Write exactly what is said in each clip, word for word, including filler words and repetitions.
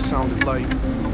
sounded like.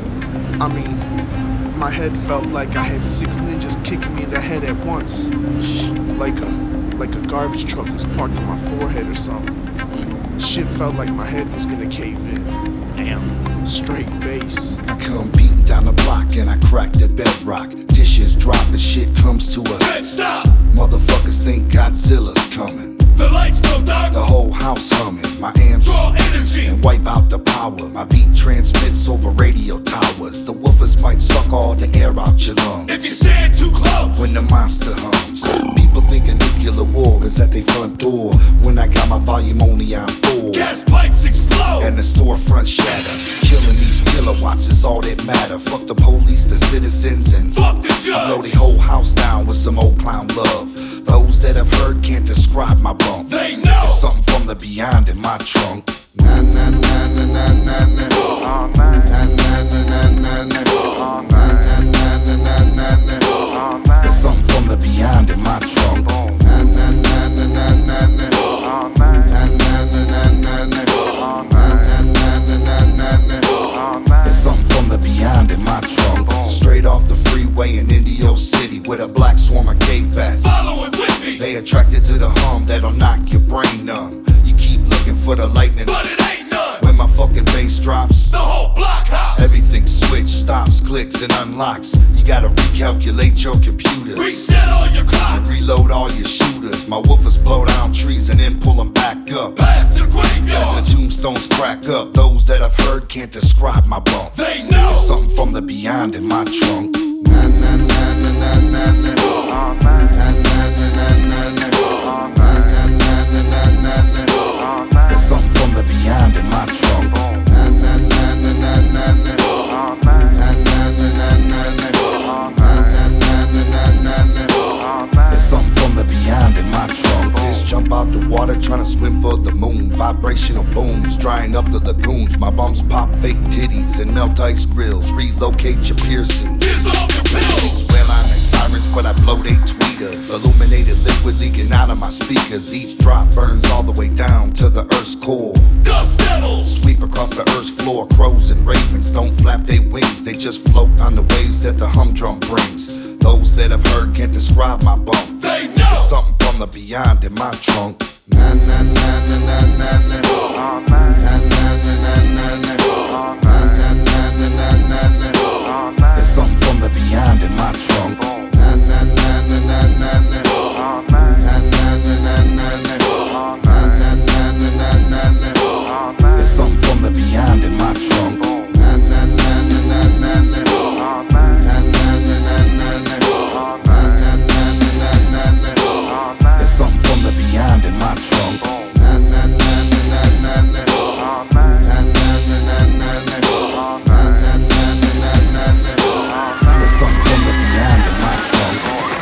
I mean, my head felt like I had six ninjas kicking me in the head at once. Like a, like a garbage truck was parked on my forehead or something. Shit felt like my head was gonna cave in. Damn. Straight bass. I come beating down the block and I crack the bedrock. Dishes drop and shit comes to a Head stop! Motherfuckers think Godzilla's coming. The lights go dark, The whole house humming. My amps draw energy. and wipe out the power. My beat transmits over radio towers. The woofers might suck all the air out your lungs If you stand too close, when the monster hums. People think a nuclear war is at their front door. When I got my volume only on four gas pipes explode. and the storefront shatter. Killing these kilowatts is all that matter. Fuck the police, the citizens, and Fuck the I blow judge. the whole house down with some old clown love. Those that have heard can't describe my bump. They know. There's something from the beyond in my trunk. Na na na na na na na. All night, Na na na na na na. all Na night, na na na na na. all There's night, something from the beyond in my trunk. boom. Na na na na na na na. All night, Na na na na na na. all Na night, na na na na na. all There's night. something from the beyond in my trunk. Straight off the freeway in Indio City with a black swarm of cave bats. Follow it with me, They attracted to the hum that'll knock your brain numb. You keep looking for the lightning. but it ain't none. When my fucking bass drops, The whole block house. everything switch, stops, clicks, and unlocks. You gotta recalculate your computers Reset all your and clocks. reload all your shooters. My woofers blow down trees and then pull them back up. Past the As the graveyard. tombstones crack up, those that I've heard can't describe my bump. They know. There's something from the beyond in my trunk. Na na na na na na na. All night, Na na na na na na. all Na night, na na na na na na. all There's night, something from the beyond in my trunk. boom. Na na na na na na na. All night, Na na na na na na. all Na night, na na na na na. all There's night. something from the beyond in my trunk. Fish jump out the water trying to swim for the moon. Vibrational booms drying up the lagoons. My bumps pop fake titties and melt ice grills. Relocate your piercings. Here's all your pills. Well, I'm like sirens, but I blow they tweeters. Illuminated liquid leaking out of my speakers. Each drop burns all the way down to the earth's core. Dust devils. Sweep across the earth's floor. Crows and ravens don't flap their wings. They just float on the waves that the humdrum brings. Those that have heard can't describe my bump. They There's know. something from the beyond in my trunk. Na na na na na